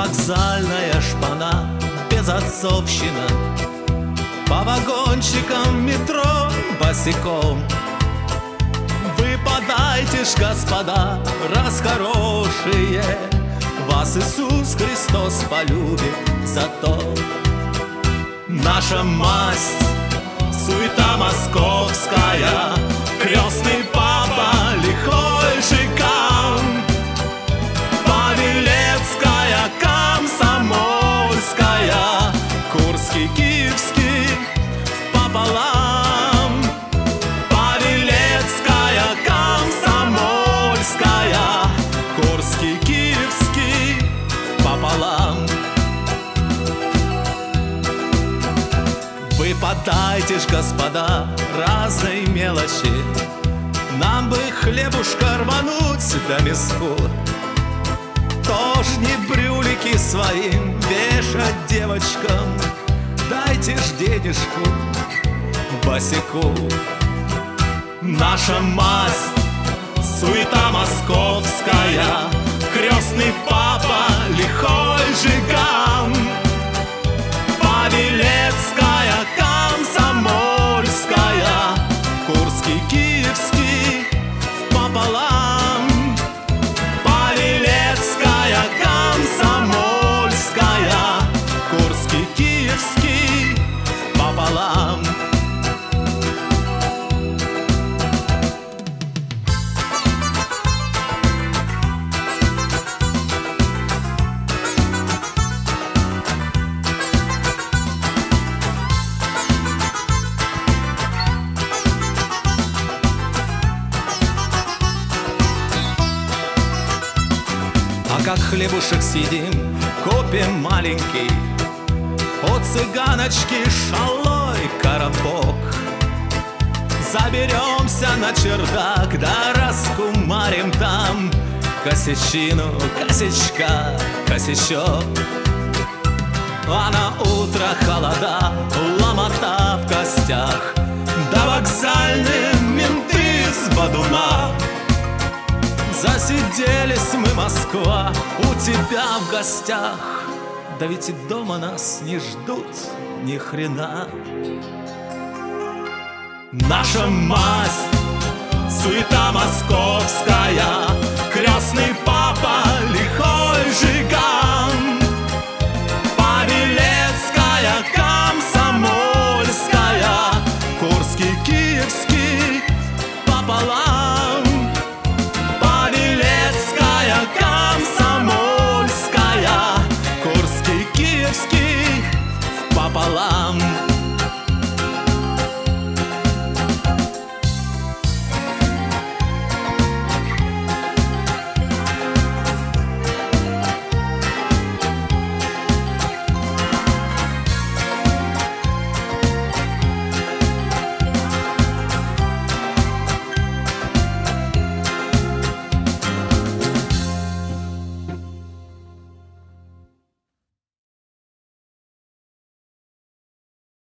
вокзальная шпана, безотцовщина. По вагончикам метро босиком. Выпадайте ж, господа, раз хорошие, вас Иисус Христос полюбит за то. Наша масть, суета московская, крестный папа, лихой жиган, Павелецкая, Комсомольская, Курский, Киевский пополам. Павелецкая, Комсомольская, Курский, Киевский пополам. Выпадайте ж, господа, разной мелочи, нам бы хлебушка рвануть до миску. Тоже не брюлики своим вешать девочкам, дайте ж денежку босику. Наша масть, суета московская, крестный папа, лихой жиган, Павелецкая, Комсомольская, Курский, Киевский пополам. Павелецкая, Комсомольская, Курский, Киевский пополам. А как хлебушек съедим, купим маленький, у цыганочки шалой коробок. Заберемся на чердак, да раскумарим там косячину, косячка, косячок. А на утро холода, ломота в костях, да вокзальные менты с бодуна. Засиделись мы, Москва, у тебя в гостях, да ведь и дома нас не ждут ни хрена. Наша масть, суета московская,